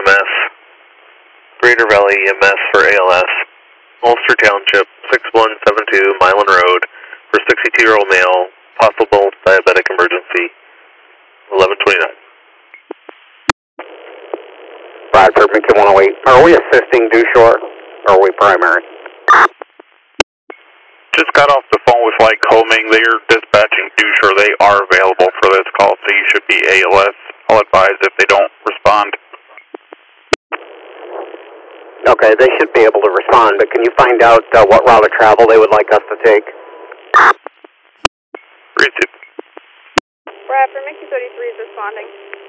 EMS, Greater Valley EMS for ALS, Ulster Township, 6172 Milan Road, for 62-year-old male, possible diabetic emergency, 1129. Bradford, Mickey 108. Are we assisting due shore, or are we primary? Just got off the phone with Flight Combing. They're dispatching due shore. They are available for this call, so you should be ALS. I'll advise if they don't respond. Okay, they should be able to respond, but can you find out what route of travel they would like us to take? Received. Bradford, Mickey 33 is responding.